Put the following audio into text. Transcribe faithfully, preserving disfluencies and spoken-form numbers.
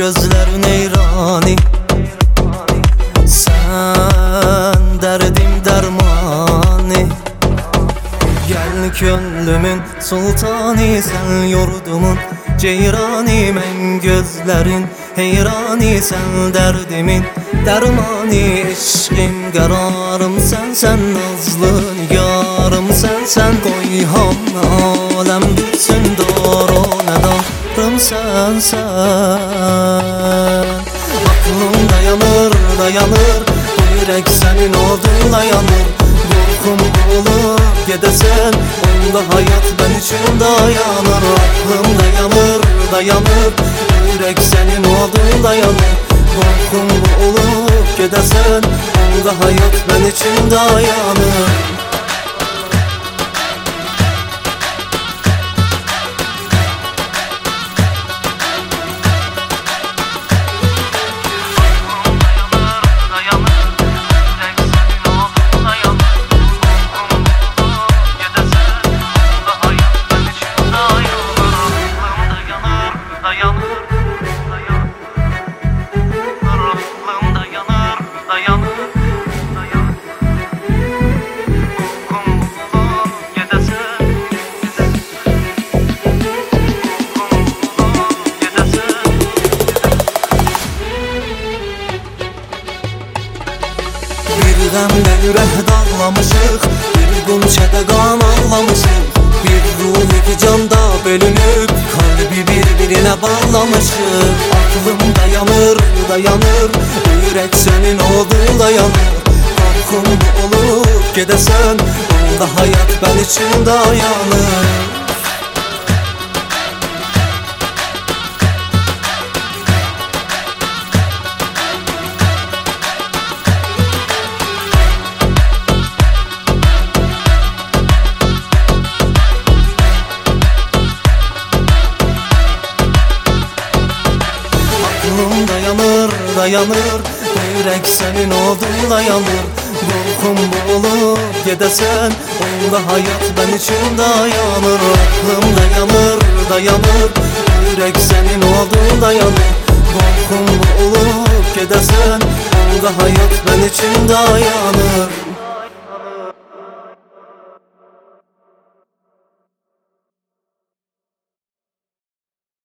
gözlerin eyrani. Sen derdim dermani. Gel gönlümün sultani, sen yurdumun ceyrani. Men gözlerin heyrani, sen derdimin dermani. Eşkim kararım sen, sen nazlı nigarım sen, sen. Koy hamle alem bilsin doğru nedarım sen, sen. Aklım dayanır dayanır, yürek senin odunla yanır. Korkum olur gidesen, onda hayat ben için dayanır. Aklım dayanır dayanır, yürek senin odunla yanır. Korkum olur gidesen, onda hayat ben için dayanır. Bir qəmlə ürək dağlamışıq, bir qunçədə qan ağlamışıq. Bir ruh iki canda bölünüb, kalbi bir-birinə bağlamışıq. Aklım dayanır, dayanır, yürək sənin odunla yanır. Korkum olub gedəsən, onda hayat ben için dayanır. Aklım dayanır, dayanır, yürek senin odunla yanır. Korkum olur gedesen, onda hayat ben için dayanır. Aklım dayanır, dayanır, yürek senin odunla yanır. Korkum olur gedesen, onda hayat ben için dayanır.